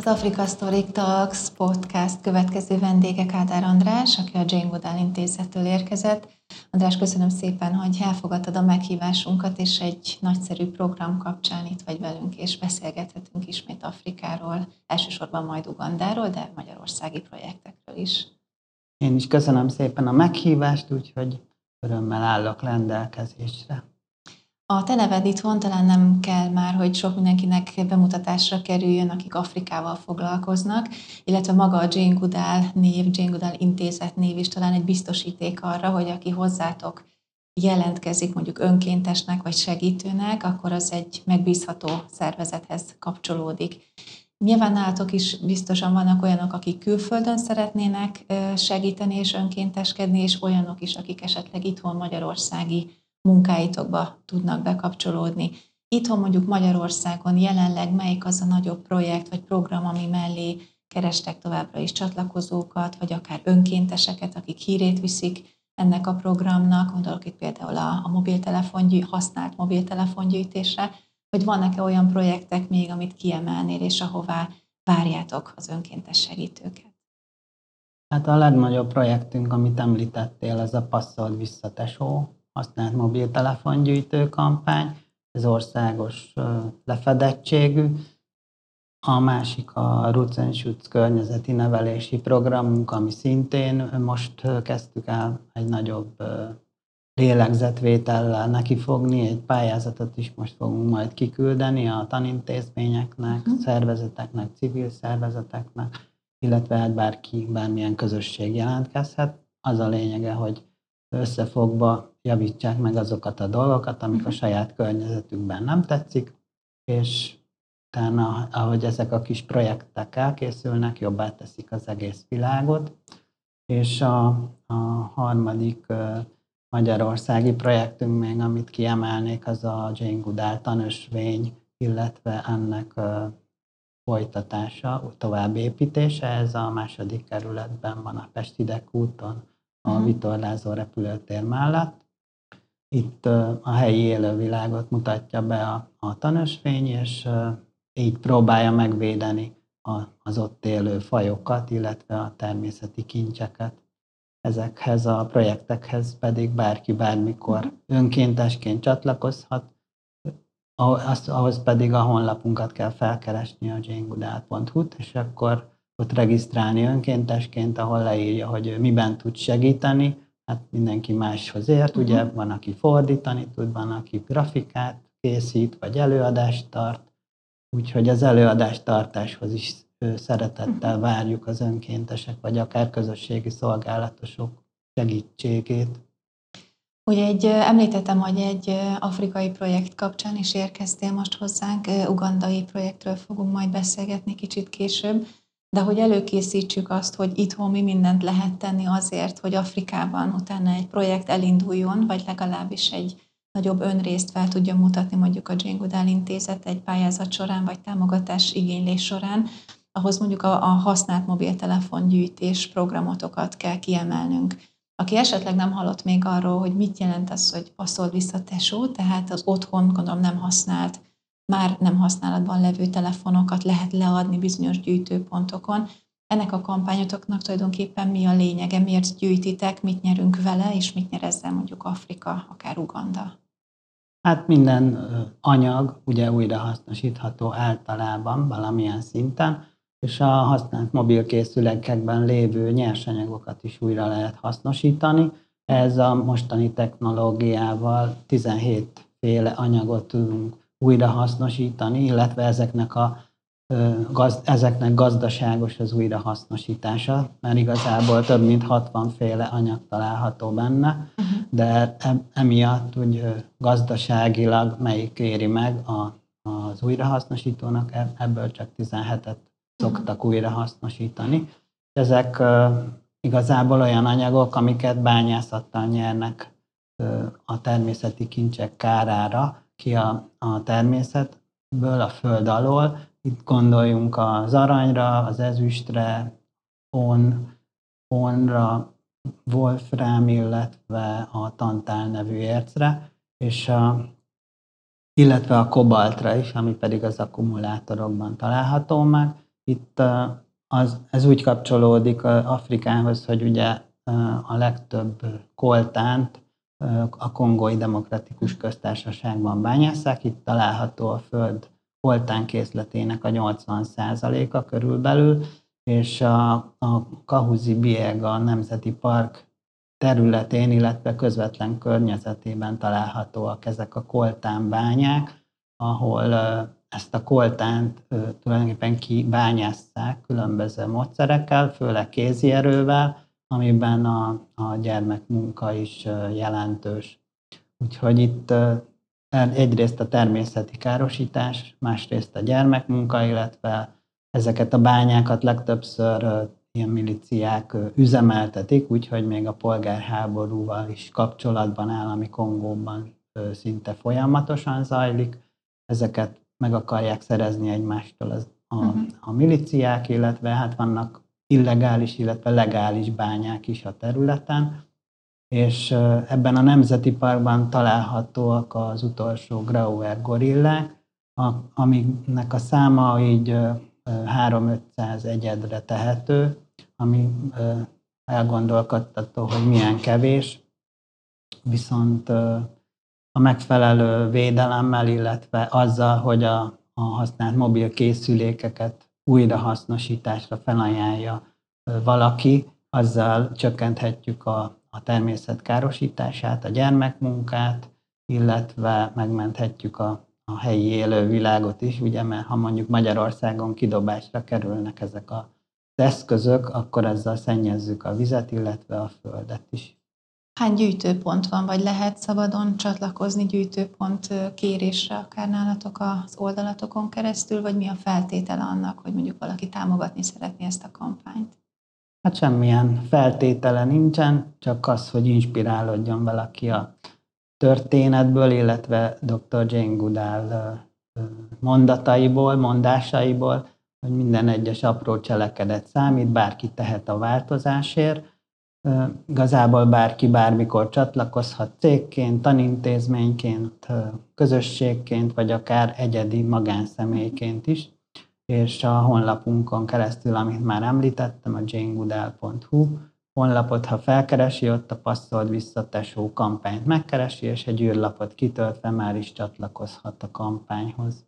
Az Africa Story Talks podcast következő vendége Kádár András, aki a Jane Goodall Intézettől érkezett. András, köszönöm szépen, hogy elfogadtad a meghívásunkat, és egy nagyszerű program kapcsán itt vagy velünk, és beszélgethetünk ismét Afrikáról, elsősorban majd Ugandáról, de magyarországi projektekről is. Én is köszönöm szépen a meghívást, úgyhogy örömmel állok rendelkezésre. A te neved itthon talán nem kell már, hogy sok mindenkinek bemutatásra kerüljön, akik Afrikával foglalkoznak, illetve maga a Jane Goodall név, Jane Goodall Intézet név is talán egy biztosíték arra, hogy aki hozzátok jelentkezik mondjuk önkéntesnek vagy segítőnek, akkor az egy megbízható szervezethez kapcsolódik. Nyilván nálatok is biztosan vannak olyanok, akik külföldön szeretnének segíteni és önkénteskedni, és olyanok is, akik esetleg itthon magyarországi munkáitokba tudnak bekapcsolódni. Itthon mondjuk Magyarországon jelenleg melyik az a nagyobb projekt vagy program, ami mellé kerestek továbbra is csatlakozókat, vagy akár önkénteseket, akik hírét viszik ennek a programnak, gondolok itt például a használt mobiltelefongyűjtésre, hogy vannak-e olyan projektek még, amit kiemelnél, és ahová várjátok az önkéntes segítőket? Hát a legnagyobb projektünk, amit említettél, ez a Passzold vissza tesó, használt mobiltelefongyűjtő kampány, ez országos lefedettségű. A másik a Roots and Shoots környezeti nevelési programunk, ami szintén most kezdtük el egy nagyobb lélegzetvétellel nekifogni, egy pályázatot is most fogunk majd kiküldeni a tanintézményeknek, szervezeteknek, civil szervezeteknek, illetve hát bármilyen közösség jelentkezhet. Az a lényege, hogy összefogva javítsák meg azokat a dolgokat, amik a saját környezetükben nem tetszik, és utána, ahogy ezek a kis projektek elkészülnek, jobbá teszik az egész világot. És a harmadik magyarországi projektünk még, amit kiemelnék, az a Jane Goodall tanösvény, illetve ennek folytatása, továbbépítése. Ez a második kerületben van, a Pesti úton, a vitorlázó repülőtér mellett. Itt a helyi élővilágot mutatja be a tanösvény, és így próbálja megvédeni az ott élő fajokat, illetve a természeti kincseket. Ezekhez a projektekhez pedig bárki bármikor önkéntesként csatlakozhat, ahhoz pedig a honlapunkat kell felkeresni, a janegoodall.hu-t, és akkor ott regisztrálni önkéntesként, ahol leírja, hogy miben tud segíteni. Hát mindenki máshoz ért, ugye van, aki fordítani tud, van, aki grafikát készít, vagy előadást tart, úgyhogy az előadás tartáshoz is szeretettel várjuk az önkéntesek, vagy akár közösségi szolgálatosok segítségét. Ugye említettem, hogy egy afrikai projekt kapcsán is érkeztél most hozzánk, ugandai projektről fogunk majd beszélgetni kicsit később, de hogy előkészítsük azt, hogy itthon mi mindent lehet tenni azért, hogy Afrikában utána egy projekt elinduljon, vagy legalábbis egy nagyobb önrészt fel tudja mutatni mondjuk a Jane Goodall Intézet egy pályázat során, vagy támogatás igénylés során, ahhoz mondjuk a használt mobiltelefongyűjtés programotokat kell kiemelnünk. Aki esetleg nem hallott még arról, hogy mit jelent az, hogy passzold vissza tesó, tehát az otthon, gondolom nem használt, már nem használatban levő telefonokat lehet leadni bizonyos gyűjtőpontokon. Ennek a kampányotoknak tulajdonképpen mi a lényege, miért gyűjtitek, mit nyerünk vele, és mit nyer ezzel mondjuk Afrika, akár Uganda? Hát minden anyag ugye újrahasznosítható általában valamilyen szinten, és a használt mobilkészülékekben lévő nyersanyagokat is újra lehet hasznosítani. Ez a mostani technológiával 17 féle anyagot tudunk újrahasznosítani, illetve ezeknek gazdaságos az újrahasznosítása, mert igazából több mint 60 féle anyag található benne, de emiatt úgy gazdaságilag melyik éri meg az újrahasznosítónak, ebből csak 17-et szoktak újrahasznosítani. Ezek igazából olyan anyagok, amiket bányászattal nyernek a természeti kincsek kárára ki a természetből, a föld alól. Itt gondoljunk az aranyra, az ezüstre, honra, wolfram, illetve a tantál nevű ércre, és illetve a kobaltra is, ami pedig az akkumulátorokban található meg, Itt ez úgy kapcsolódik Afrikához, hogy ugye a legtöbb koltánt a Kongói Demokratikus Köztársaságban bányásszák. Itt található a föld koltánkészletének a 80%-a körülbelül, és a Kahuzi-Biega Nemzeti Park területén, illetve közvetlen környezetében találhatóak ezek a koltánbányák, ahol ezt a koltánt tulajdonképpen kibányásszák különböző módszerekkel, főleg kézi erővel, amiben a gyermekmunka is jelentős. Úgyhogy itt egyrészt a természeti károsítás, másrészt a gyermekmunka, illetve ezeket a bányákat legtöbbször ilyen milíciák üzemeltetik, úgyhogy még a polgárháborúval is kapcsolatban áll, ami Kongóban szinte folyamatosan zajlik. Ezeket meg akarják szerezni egymástól a milíciák, illetve hát vannak illegális, illetve legális bányák is a területen, és ebben a nemzeti parkban találhatóak az utolsó grauer gorillák, aminek a száma így 300-500 egyedre tehető, ami elgondolkodtató, hogy milyen kevés, viszont a megfelelő védelemmel, illetve azzal, hogy a használt mobil készülékeket újrahasznosításra felajánlja valaki, azzal csökkenthetjük a természet károsítását, a gyermekmunkát, illetve megmenthetjük a helyi élővilágot is, ugye, mert ha mondjuk Magyarországon kidobásra kerülnek ezek az eszközök, akkor ezzel szennyezzük a vizet, illetve a földet is. Hány gyűjtőpont van, vagy lehet szabadon csatlakozni gyűjtőpont kérésre akár nálatok az oldalatokon keresztül, vagy mi a feltétele annak, hogy mondjuk valaki támogatni szeretné ezt a kampányt? Hát semmilyen feltétele nincsen, csak az, hogy inspirálódjon valaki a történetből, illetve dr. Jane Goodall mondataiból, mondásaiból, hogy minden egyes apró cselekedet számít, bárki tehet a változásért. Igazából bárki bármikor csatlakozhat cégként, tanintézményként, közösségként, vagy akár egyedi magánszemélyként is. És a honlapunkon keresztül, amit már említettem, a janegoodall.hu honlapot, ha felkeresi, ott a Passzold vissza tesó kampányt megkeresi, és egy űrlapot kitöltve már is csatlakozhat a kampányhoz.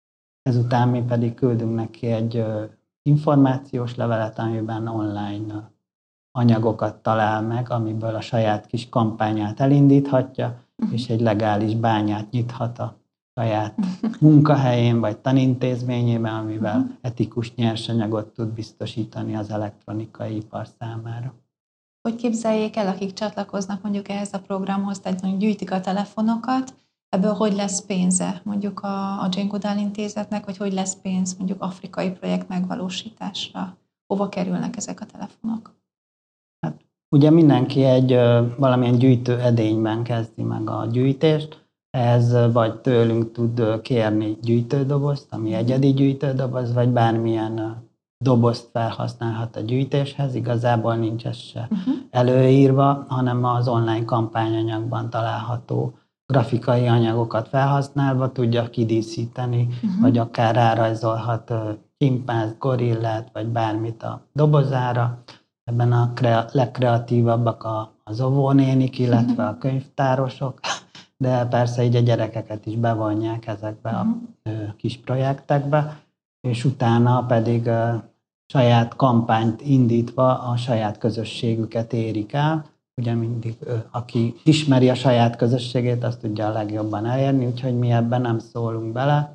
Ezután mi pedig küldünk neki egy információs levelet, amiben online anyagokat talál meg, amiből a saját kis kampányát elindíthatja, és egy legális bányát nyithat a saját munkahelyén vagy tanintézményében, amivel etikus nyersanyagot tud biztosítani az elektronikai ipar számára. Hogy képzeljék el, akik csatlakoznak mondjuk ehhez a programhoz, tehát mondjuk gyűjtik a telefonokat, ebből hogy lesz pénze mondjuk a Jane Goodall intézetnek, vagy hogy lesz pénz mondjuk afrikai projekt megvalósításra? Hova kerülnek ezek a telefonok? Hát, ugye mindenki egy valamilyen gyűjtő edényben kezdi meg a gyűjtést, ehhez vagy tőlünk tud kérni gyűjtődobozt, ami egyedi gyűjtődoboz, vagy bármilyen dobozt felhasználhat a gyűjtéshez. Igazából nincs ez se előírva, hanem az online kampányanyagban található grafikai anyagokat felhasználva tudja kidíszíteni, vagy akár rárajzolhat csimpánzt, gorillát, vagy bármit a dobozára. Ebben a legkreatívabbak az óvónénik, illetve a könyvtárosok, de persze így a gyerekeket is bevonják ezekbe a kis projektekbe, és utána pedig saját kampányt indítva a saját közösségüket érik el. Ugye mindig, aki ismeri a saját közösségét, azt tudja a legjobban elérni, úgyhogy mi ebben nem szólunk bele.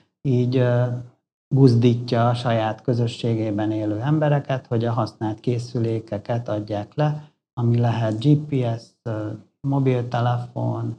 Így buzdítja a saját közösségében élő embereket, hogy a használt készülékeket adják le, ami lehet GPS, mobiltelefon,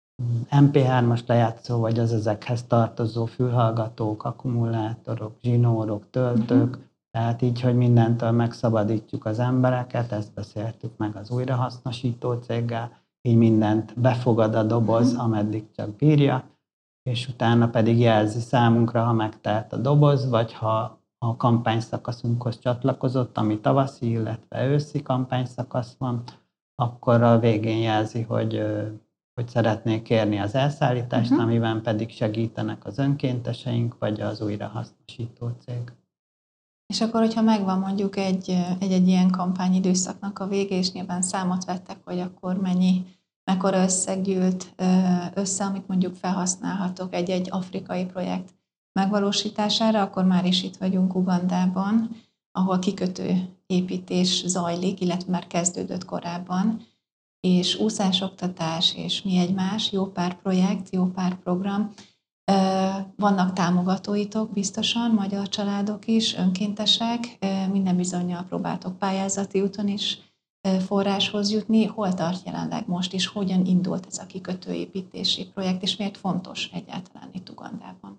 MP3-as lejátszó, vagy az ezekhez tartozó fülhallgatók, akkumulátorok, zsinórok, töltők, tehát így, hogy mindentől megszabadítjuk az embereket, ezt beszéltük meg az újrahasznosító céggel, így mindent befogad a doboz, ameddig csak bírja, és utána pedig jelzi számunkra, ha megtelt a doboz, vagy ha a kampányszakaszunkhoz csatlakozott, ami tavaszi, illetve őszi kampányszakasz van, akkor a végén jelzi, hogy szeretnék kérni az elszállítást, amiben pedig segítenek az önkénteseink, vagy az újrahasznosító cég. És akkor, hogyha megvan mondjuk egy ilyen kampányidőszaknak a vége, és nyilván számot vettek, hogy akkor mekkora összeg gyűlt össze, amit mondjuk felhasználhatok egy afrikai projekt megvalósítására, akkor már is itt vagyunk Ugandában, ahol kikötő építés zajlik, illetve már kezdődött korábban, és úszásoktatás, és mi egymás, jó pár projekt, jó pár program. Vannak támogatóitok biztosan, magyar családok is, önkéntesek, minden bizonnyal próbáltok pályázati úton is forráshoz jutni. Hol tart jelenleg most, és hogyan indult ez a kikötőépítési projekt, és miért fontos egyáltalán itt Ugandában?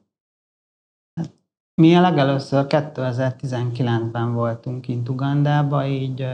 Mi legelőször 2019-ben voltunk kint Ugandába, így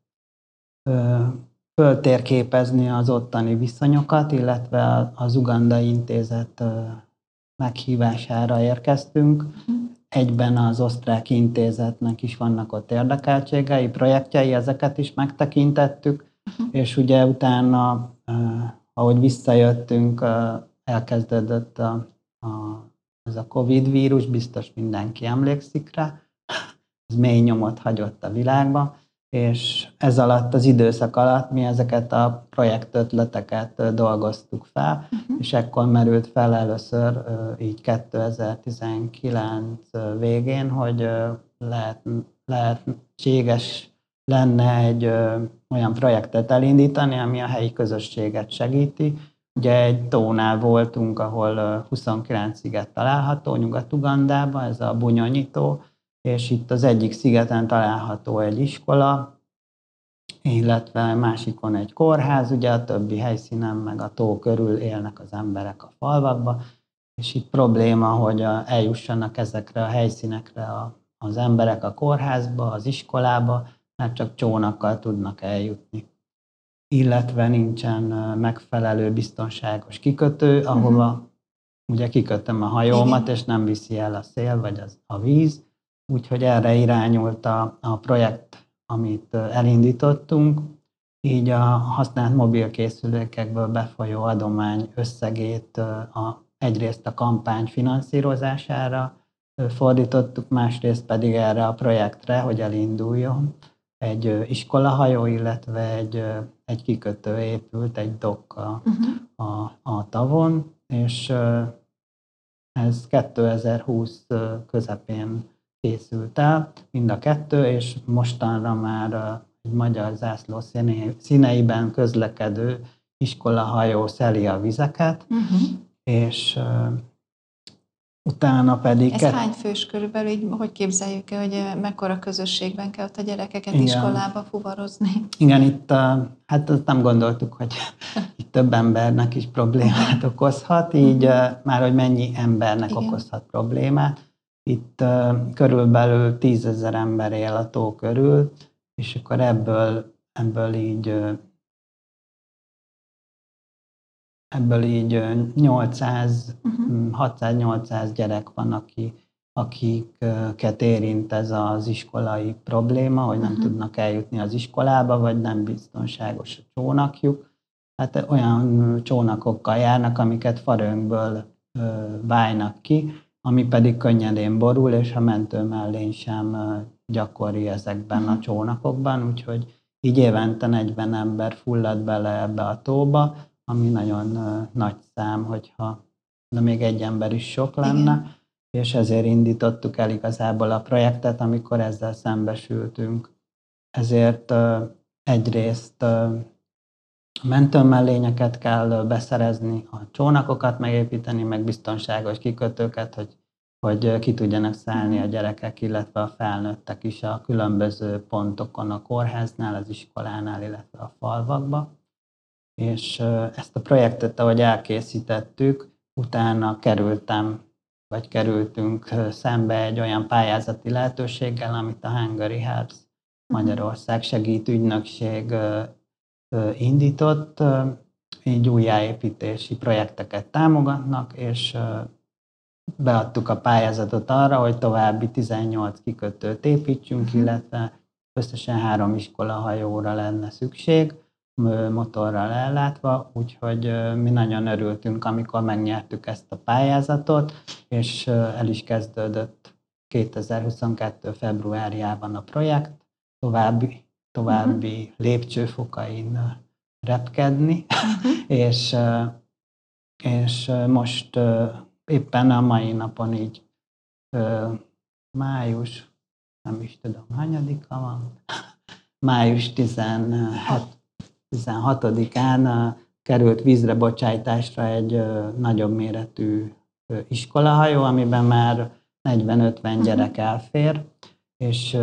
föltérképezni az ottani viszonyokat, illetve az Ugandai Intézet meghívására érkeztünk. Egyben az Osztrák Intézetnek is vannak ott érdekeltségei, projektjei, ezeket is megtekintettük, és ugye utána, ahogy visszajöttünk, elkezdődött ez a Covid vírus, biztos mindenki emlékszik rá, ez mély nyomot hagyott a világba, és ez alatt, az időszak alatt mi ezeket a projektötleteket dolgoztuk fel, és ekkor merült fel először így 2019 végén, hogy lehetséges lenne egy olyan projektet elindítani, ami a helyi közösséget segíti. Ugye egy tónál voltunk, ahol 29 sziget található Nyugat-Ugandában, ez a Bunyonyi tó, és itt az egyik szigeten található egy iskola, illetve másikon egy kórház, ugye a többi helyszínen meg a tó körül élnek az emberek a falvakba, és itt probléma, hogy eljussanak ezekre a helyszínekre az emberek a kórházba, az iskolába, mert csak csónakkal tudnak eljutni. Illetve nincsen megfelelő biztonságos kikötő, ahova ugye kikötöm a hajómat, és nem viszi el a szél vagy a víz. Úgyhogy erre irányult a projekt, amit elindítottunk. Így a használt mobilkészülékekből befolyó adomány összegét egyrészt a kampány finanszírozására fordítottuk, másrészt pedig erre a projektre, hogy elinduljon. Egy iskolahajó, illetve egy kikötő épült, egy dokk a tavon, és ez 2020 közepén készült el, mind a kettő, és mostanra már egy magyar zászló színeiben közlekedő iskolahajó szeli a vizeket, és utána pedig... Ez hány fős körülbelül, így, hogy képzeljük el, hogy mekkora közösségben kell ott a gyerekeket iskolába fuvarozni? Igen, itt hát azt nem gondoltuk, hogy itt több embernek is problémát okozhat, így már, hogy mennyi embernek okozhat problémát. Itt körülbelül 10 000 ember él a tó körül, és akkor ebből így 600-800 gyerek van, akiket érint ez az iskolai probléma, hogy nem tudnak eljutni az iskolába, vagy nem biztonságos a csónakjuk. Hát olyan csónakokkal járnak, amiket faröngből válnak ki, ami pedig könnyedén borul, és a mentőmellény sem gyakori ezekben a csónakokban, úgyhogy így évente 40 ember fullad bele ebbe a tóba, ami nagyon nagy szám, hogyha de még egy ember is sok lenne, és ezért indítottuk el igazából a projektet, amikor ezzel szembesültünk. Ezért egyrészt mentőmellényeket kell beszerezni, a csónakokat megépíteni, meg biztonságos kikötőket, hogy ki tudjanak szállni a gyerekek, illetve a felnőttek is a különböző pontokon, a kórháznál, az iskolánál, illetve a falvakba. És ezt a projektet, ahogy elkészítettük, utána kerültünk szembe egy olyan pályázati lehetőséggel, amit a Hungary Helps Magyarország segédügynökség indított, így újjáépítési projekteket támogatnak, és beadtuk a pályázatot arra, hogy további 18 kikötőt építsünk, illetve összesen 3 iskolahajóra lenne szükség, motorral ellátva, úgyhogy mi nagyon örültünk, amikor megnyertük ezt a pályázatot, és el is kezdődött 2022. februárjában a projekt, további lépcsőfokain repkedni, és most éppen a mai napon így május, nem is tudom, hányadika van, május 16-án került vízre bocsájtásra egy nagyobb méretű iskolahajó, amiben már 40-50 gyerek elfér, és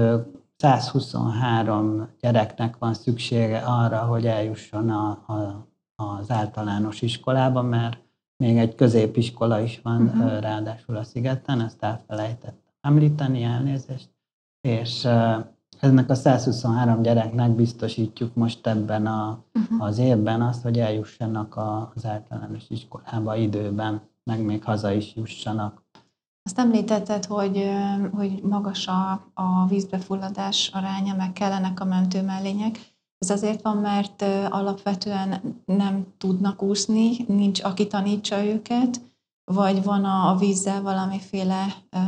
123 gyereknek van szüksége arra, hogy eljusson az általános iskolába, mert még egy középiskola is van ráadásul a szigeten, ezt elfelejtettem említeni, elnézést, és ennek a 123 gyereknek biztosítjuk most ebben az évben azt, hogy eljussanak az általános iskolába időben, meg még haza is jussanak. Azt említetted, hogy magas a vízbefulladás aránya, meg kellenek a mentőmellények. Ez azért van, mert alapvetően nem tudnak úszni, nincs, aki tanítsa őket, vagy van a vízzel valamiféle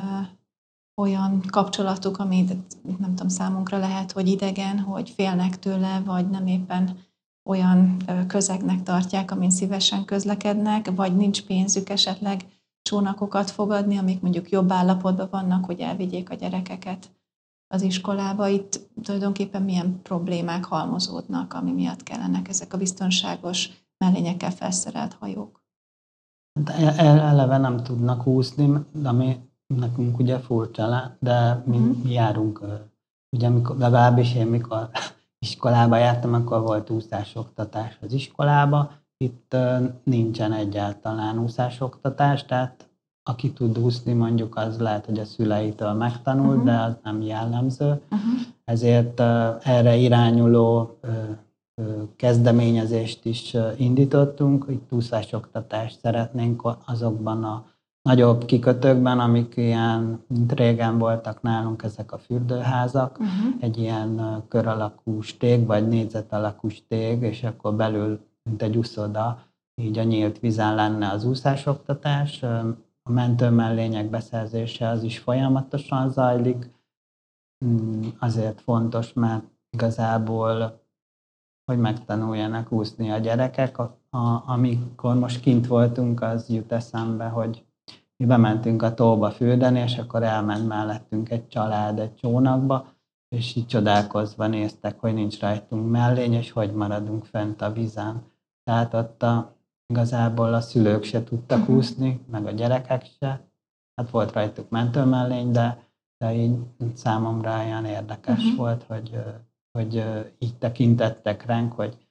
olyan kapcsolatuk, ami nem tudom, számunkra lehet, hogy idegen, hogy félnek tőle, vagy nem éppen olyan közegnek tartják, amin szívesen közlekednek, vagy nincs pénzük esetleg csónakokat fogadni, amik mondjuk jobb állapotban vannak, hogy elvigyék a gyerekeket az iskolába. Itt tulajdonképpen milyen problémák halmozódnak, ami miatt kellenek ezek a biztonságos mellényekkel felszerelt hajók? Eleve nem tudnak úszni, ami nekünk ugye furcsa, de mi járunk, ugye legalábbis én mikor iskolába jártam, akkor volt úszásoktatás az iskolába, itt nincsen egyáltalán úszásoktatás, tehát aki tud úszni, mondjuk az lehet, hogy a szüleitől megtanult, de az nem jellemző. Ezért erre irányuló kezdeményezést is indítottunk, itt úszásoktatást szeretnénk azokban a nagyobb kikötőkben, amik ilyen, mint régen voltak nálunk ezek a fürdőházak, egy ilyen kör alakú stég, vagy négyzet alakú stég, és akkor belül, mint egy uszoda, így a nyílt vízen lenne az úszásoktatás. A mentőmellények beszerzése az is folyamatosan zajlik. Azért fontos, mert igazából, hogy megtanuljanak úszni a gyerekek. Amikor most kint voltunk, az jut eszembe, hogy mi bementünk a tóba fürdeni, és akkor elment mellettünk egy család egy csónakba, és így csodálkozva néztek, hogy nincs rajtunk mellény, és hogy maradunk fent a vízen. Tehát ott igazából a szülők se tudtak úszni, meg a gyerekek se. Hát volt rajtuk mentőmellény, de így számomra olyan érdekes volt, hogy így tekintettek ránk,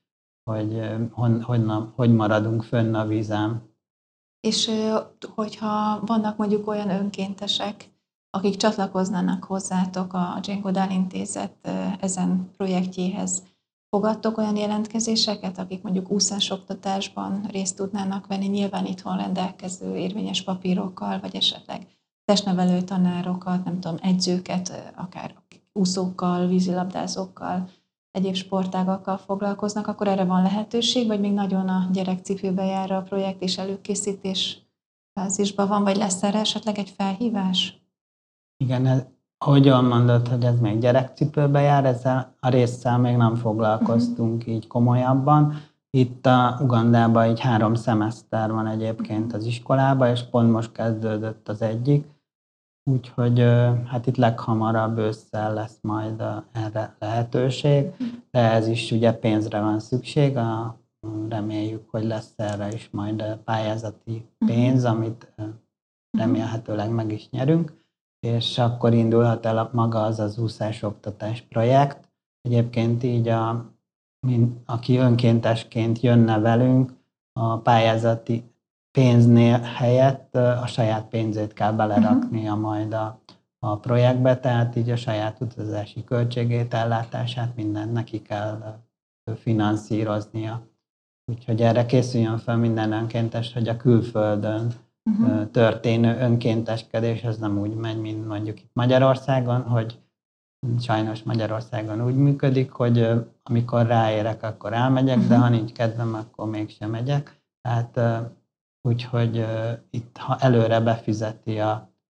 hogy maradunk fönn a vízen. És hogyha vannak mondjuk olyan önkéntesek, akik csatlakoznának hozzátok a Jane Goodall Intézet ezen projektjéhez, fogadtok olyan jelentkezéseket, akik mondjuk úszásoktatásban részt tudnának venni, nyilván itthon rendelkező érvényes papírokkal, vagy esetleg testnevelő tanárokat, nem tudom, edzőket, akár úszókkal, vízilabdázókkal, egyéb sportágakkal foglalkoznak, akkor erre van lehetőség, vagy még nagyon a gyerekcipőbe jár a projekt és előkészítés fázisban van, vagy lesz erre esetleg egy felhívás? Igen, ahogyan mondod, hogy ez még gyerekcipőbe jár, ezzel a résszel még nem foglalkoztunk így komolyabban. Itt Ugandában így 3 szemeszter van egyébként az iskolában, és pont most kezdődött az egyik. Úgyhogy hát itt leghamarabb ősszel lesz majd erre lehetőség, de ez is ugye pénzre van szükség, reméljük, hogy lesz erre is majd pályázati pénz, amit remélhetőleg meg is nyerünk, és akkor indulhat el maga az úszásoktatás projekt. Egyébként így aki önkéntesként jönne velünk, a pályázati pénznél helyett a saját pénzét kell beleraknia majd a projektbe, tehát így a saját utazási költségét, ellátását mindent neki kell finanszíroznia. Úgyhogy erre készüljön fel minden önkéntes, hogy a külföldön történő önkénteskedés ez nem úgy megy, mint mondjuk itt Magyarországon, hogy sajnos Magyarországon úgy működik, hogy amikor ráérek, akkor elmegyek, de ha nincs kedvem, akkor mégsem megyek. Tehát úgyhogy itt, ha előre befizeti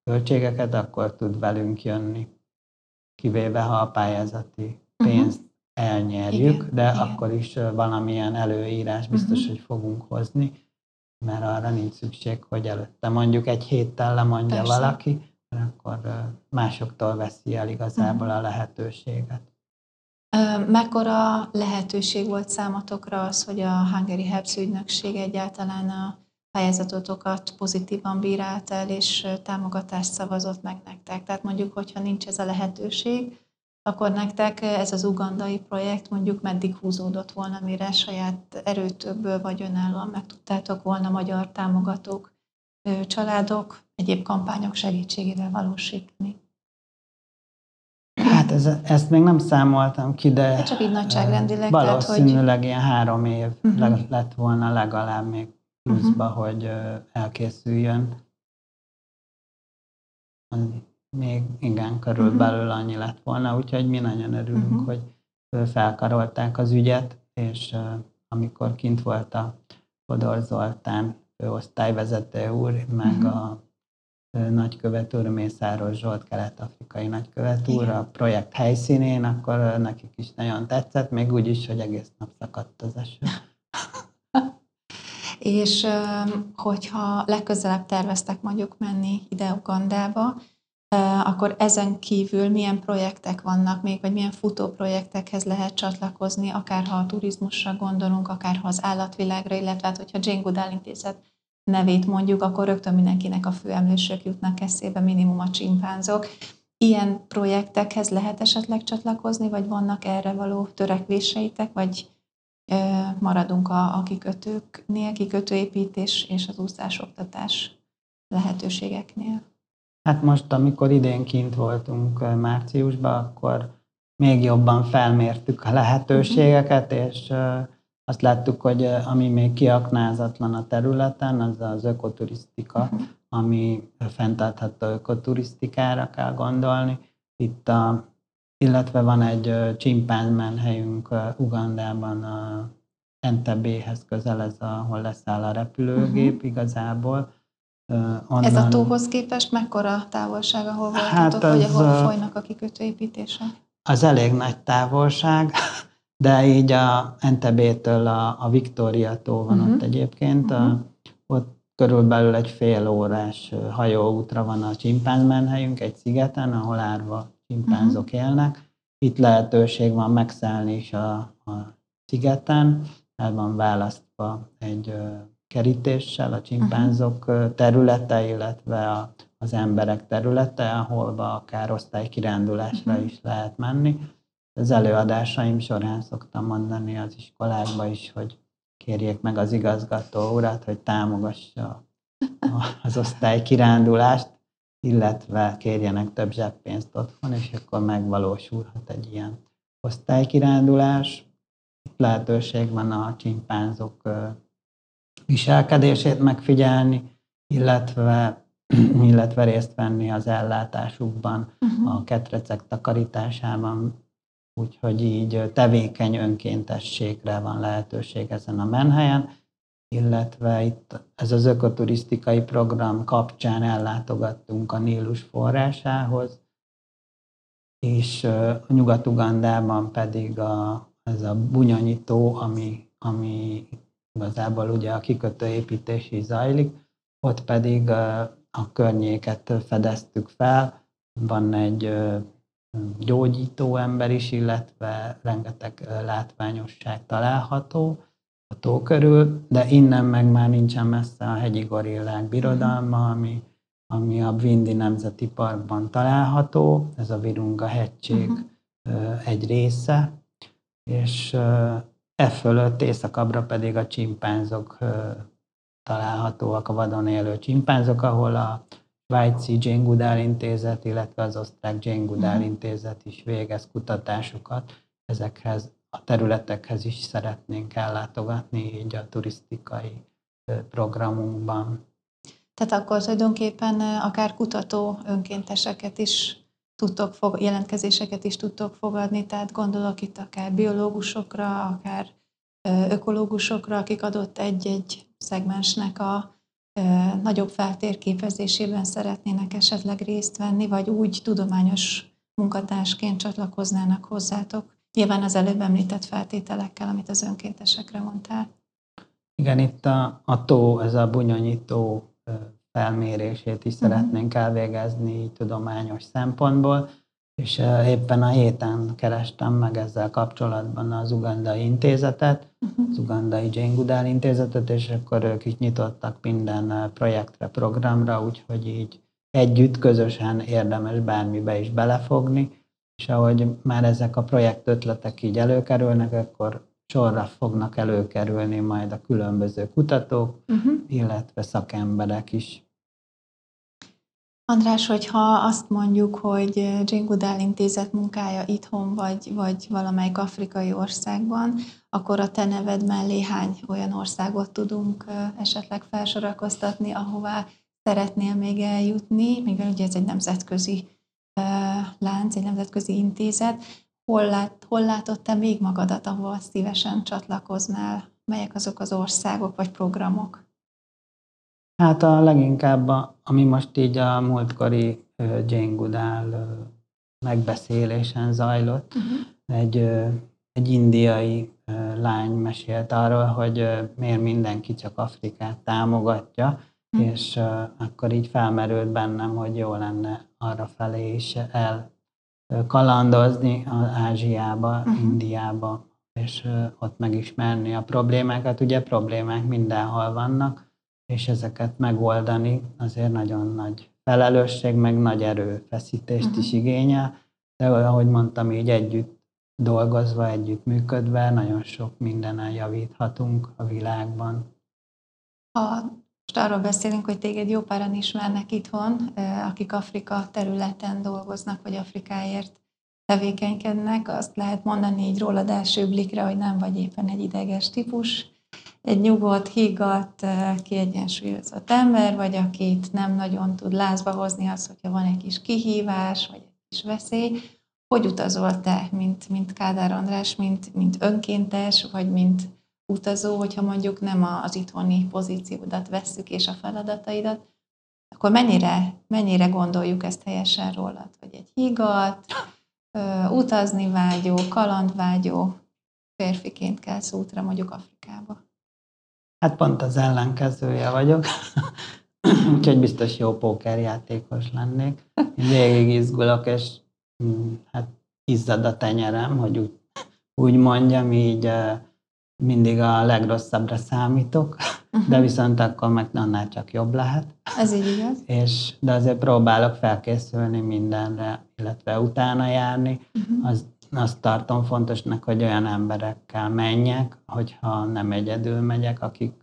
költségeket, akkor tud velünk jönni. Kivéve, ha a pályázati pénzt elnyerjük, Igen, de igen. akkor is valamilyen előírás biztos, hogy fogunk hozni, mert arra nincs szükség, hogy előtte mondjuk egy héttel lemondja Persze. valaki, mert akkor másoktól veszi el igazából a lehetőséget. Mekkora lehetőség volt számotokra az, hogy a Hungary Helps ügynökség egyáltalán a pályázatotokat pozitívan bírált el, és támogatást szavazott meg nektek? Tehát mondjuk, hogyha nincs ez a lehetőség, akkor nektek ez az ugandai projekt mondjuk meddig húzódott volna, mire saját erőtökből vagy önállóan meg tudtátok volna magyar támogatók, családok, egyéb kampányok segítségével valósítani? Hát ezt még nem számoltam ki, de csak így nagyságrendileg, valószínűleg ilyen 3 év lett volna legalább még pluszba, hogy elkészüljön. Még igen, körülbelül annyi lett volna, úgyhogy mi nagyon örülünk, hogy felkarolták az ügyet, és amikor kint volt a Fodor Zoltán osztályvezető úr, meg a nagykövet úr, Mészáros Zsolt, kelet-afrikai nagykövet úr a projekt helyszínén, akkor nekik is nagyon tetszett, még úgy is, hogy egész nap szakadt az eső. És hogyha legközelebb terveztek mondjuk menni ide Ugandába, akkor ezen kívül milyen projektek vannak még, vagy milyen futóprojektekhez lehet csatlakozni, akár ha a turizmusra gondolunk, akár ha az állatvilágra, illetve hát, hogyha Jane Goodall Intézet nevét mondjuk, akkor rögtön mindenkinek a főemlősök jutnak eszébe, minimum a csimpánzok. Ilyen projektekhez lehet esetleg csatlakozni, vagy vannak erre való törekvéseitek, vagy maradunk a kikötőknél, kikötőépítés és az úszásoktatás lehetőségeknél? Hát most, amikor idén kint voltunk márciusban, akkor még jobban felmértük a lehetőségeket, és azt láttuk, hogy ami még kiaknázatlan a területen, az az ökoturisztika, ami fenntartható ökoturisztikára kell gondolni. Illetve van egy csimpánzmenhelyünk Ugandában, a Entebéhez közel, ahol leszáll a repülőgép igazából. Onnan... Ez a tóhoz képest mekkora távolság, ahol voltatok, vagy ahol folynak a kikötőépítések? Az elég nagy távolság, de így a Entebétől a Victoria tó van ott egyébként. Ott körülbelül egy fél órás hajóútra van a csimpánzmenhelyünk egy szigeten, ahol árva csimpánzok élnek. Itt lehetőség van megszállni is a szigeten, el van választva egy kerítéssel a csimpánzok területe, illetve az emberek területe, ahol akár osztálykirándulásra is lehet menni. Az előadásaim során szoktam mondani az iskolákba is, hogy kérjék meg az igazgató urat, hogy támogassa az osztálykirándulást, illetve kérjenek több zseppénzt otthon, és akkor megvalósulhat egy ilyen osztálykirándulás. Itt lehetőség van a csimpánzok viselkedését megfigyelni, illetve részt venni az ellátásukban, a ketrecek takarításában, úgyhogy így tevékeny önkéntességre van lehetőség ezen a menhelyen, illetve itt ez az ökoturisztikai program kapcsán ellátogattunk a Nílus forrásához, és Nyugat-Ugandában pedig ez a Bunyonyi tó, ami igazából ugye a kikötőépítés is zajlik, ott pedig a környéket fedeztük fel, van egy gyógyító ember is, illetve rengeteg látványosság található a tó körül, de innen meg már nincsen messze a hegyi gorillák birodalma, ami a Bwindi Nemzeti Parkban található, ez a Virunga hegység egy része, és fölött északabbra pedig a csimpánzok találhatóak, a vadon élő csimpánzok, ahol a svájci Jane Goodall Intézet, illetve az osztrák Jane Goodall Intézet is végez kutatásokat. Ezekhez a területekhez is szeretnénk ellátogatni így a turisztikai programunkban. Tehát akkor tulajdonképpen akár kutató önkénteseket is tudtok jelentkezéseket is tudtok fogadni, tehát gondolok itt akár biológusokra, akár ökológusokra, akik adott egy-egy szegmensnek a nagyobb feltérképezésében szeretnének esetleg részt venni, vagy úgy tudományos munkatársként csatlakoznának hozzátok? Nyilván az előbb említett feltételekkel, amit az önkéntesekre mondtál. Igen, itt a tó, ez a Bunyonyi tó felmérését is szeretnénk elvégezni tudományos szempontból, és éppen a héten kerestem meg ezzel kapcsolatban az Ugandai Intézetet, az Ugandai Jane Goodall Intézetet, és akkor ők is nyitottak minden projektre, programra, úgyhogy így együtt, közösen érdemes bármibe is belefogni, és ahogy már ezek a projektötletek így előkerülnek, akkor sorra fognak előkerülni majd a különböző kutatók, illetve szakemberek is. András, hogyha azt mondjuk, hogy Jane Goodall Intézet munkája itthon vagy valamelyik afrikai országban, akkor a te neved mellé hány olyan országot tudunk esetleg felsorakoztatni, ahová szeretnél még eljutni, mivel ugye ez egy nemzetközi lánc, egy nemzetközi intézet. Hol látod te még magadat, ahol szívesen csatlakoznál? Melyek azok az országok vagy programok? Hát a leginkább, ami most így a múltkori Jane Goodall megbeszélésen zajlott, egy indiai lány mesélt arról, hogy miért mindenki csak Afrikát támogatja, és akkor így felmerült bennem, hogy jó lenne arrafelé is elkalandozni Ázsiába, Indiába, és ott megismerni a problémákat. Ugye problémák mindenhol vannak, és ezeket megoldani azért nagyon nagy felelősség, meg nagy erőfeszítést is igényel, de ahogy mondtam, így együtt dolgozva, együtt működve nagyon sok mindenen javíthatunk a világban. Most arról beszélünk, hogy téged jó páran ismernek itthon, akik Afrika területen dolgoznak, vagy Afrikáért tevékenykednek, azt lehet mondani így rólad első blikre, hogy nem vagy éppen egy ideges típus, egy nyugodt, higgadt, kiegyensúlyozott ember, vagy akit nem nagyon tud lázba hozni az, hogyha van egy kis kihívás, vagy egy kis veszély. Hogy utazol te, mint Kádár András, mint önkéntes, vagy mint utazó, hogyha mondjuk nem az itthoni pozíciódat vesszük és a feladataidat, akkor mennyire gondoljuk ezt helyesen rólad? Hogy egy higgadt, utazni vágyó, kalandvágyó férfiként kelsz útra mondjuk Afrikába? Hát pont az ellenkezője vagyok, úgyhogy biztos jó pókerjátékos lennék. Én végig izgulok, és hát izzad a tenyerem, hogy úgy mondjam, így mindig a legrosszabbra számítok, de viszont akkor meg annál csak jobb lehet. Ez így igaz. De azért próbálok felkészülni mindenre, illetve utána járni. Azt tartom fontosnak, hogy olyan emberekkel menjek, hogyha nem egyedül megyek, akik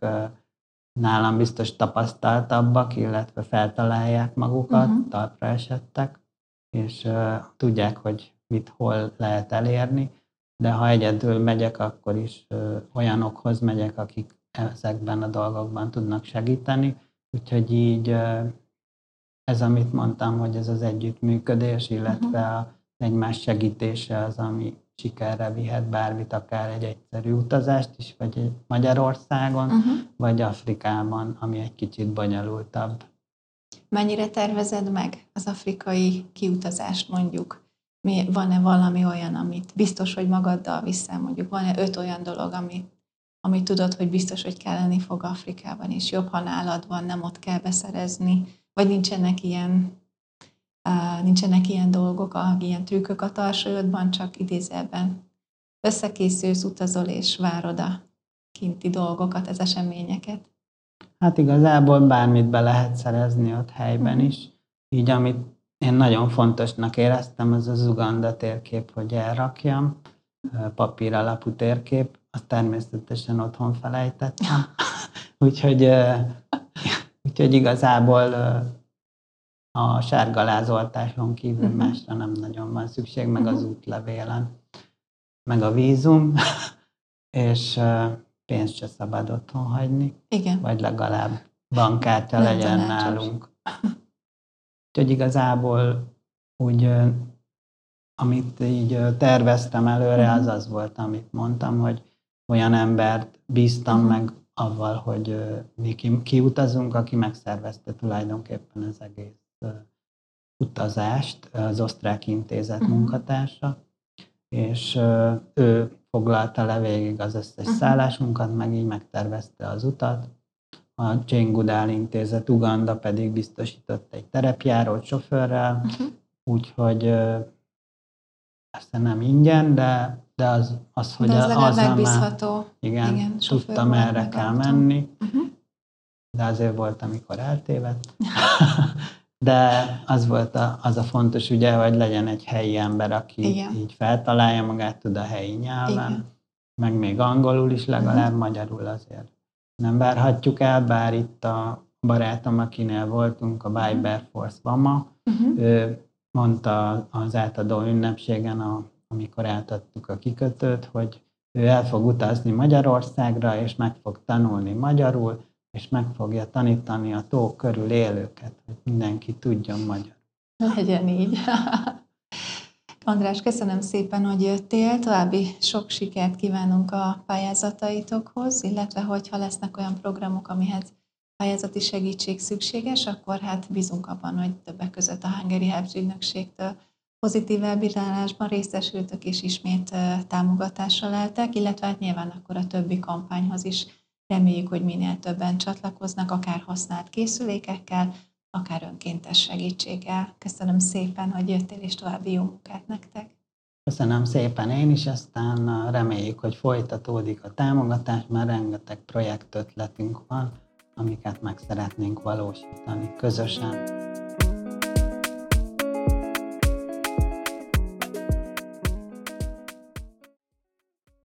nálam biztos tapasztaltabbak, illetve feltalálják magukat, talpra esettek, és tudják, hogy mit hol lehet elérni. De ha egyedül megyek, akkor is olyanokhoz megyek, akik ezekben a dolgokban tudnak segíteni. Úgyhogy így ez, amit mondtam, hogy ez az együttműködés, illetve az egymás segítése az, ami sikerre vihet bármit, akár egy egyszerű utazást is, vagy egy Magyarországon, vagy Afrikában, ami egy kicsit bonyolultabb. Mennyire tervezed meg az afrikai kiutazást mondjuk? Van-e valami olyan, amit biztos, hogy magaddal viszel, mondjuk van-e 5 olyan dolog, amit tudod, hogy biztos, hogy kelleni fog Afrikában, és jobb, ha nálad van, nem ott kell beszerezni, vagy nincsenek ilyen dolgok, ilyen trükkök a tarsolyodban, csak idézőjelben összekészülsz, utazol és várod a kinti dolgokat, az eseményeket. Hát igazából bármit be lehet szerezni ott helyben is. Így amit én nagyon fontosnak éreztem, az Uganda térkép, hogy elrakjam, papír alapú térkép, azt természetesen otthon felejtettem. úgyhogy igazából a sárgalázoltáson kívül másra nem nagyon van szükség, meg az útlevélen, meg a vízum, és pénzt se szabad otthon hagyni. Igen. Vagy legalább bankkártya legyen nálunk. Úgyhogy igazából úgy, amit így terveztem előre, az volt, amit mondtam, hogy olyan embert bíztam meg avval, hogy mi kiutazunk, aki megszervezte tulajdonképpen az egész utazást, az Osztrák Intézet munkatársa, és ő foglalta le végig az összes szállásunkat, meg így megtervezte az utat. A Jane Goodall Intézet Uganda pedig biztosított egy terepjárót sofőrrel, úgyhogy persze nem ingyen, de az hogy de az legalább azzal megbízható. már, igen, sofőr tudtam, volt, merre kell megadtam. menni, de azért volt, amikor eltévedt. De az volt az a fontos, ugye, hogy legyen egy helyi ember, aki így feltalálja magát, tud a helyi nyelven, meg még angolul is legalább, magyarul azért nem várhatjuk el, bár itt a barátom, akinél voltunk, a Viber Force Vama, ő mondta az átadó ünnepségen, amikor átadtuk a kikötőt, hogy ő el fog utazni Magyarországra, és meg fog tanulni magyarul, és meg fogja tanítani a tó körül élőket, hogy mindenki tudjon magyarul. Legyen így. András, köszönöm szépen, hogy jöttél. További sok sikert kívánunk a pályázataitokhoz, illetve hogyha lesznek olyan programok, amihez pályázati segítség szükséges, akkor hát bízunk abban, hogy többek között a Hungary Helps ügynökségtől pozitív elbírálásban részesültök és ismét támogatásra leltek, illetve hát nyilván akkor a többi kampányhoz is reméljük, hogy minél többen csatlakoznak, akár használt készülékekkel, akár önkéntes segítséggel. Köszönöm szépen, hogy jöttél, és további jó munkát nektek. Köszönöm szépen én is, aztán reméljük, hogy folytatódik a támogatás, mert rengeteg projektötletünk van, amiket meg szeretnénk valósítani közösen.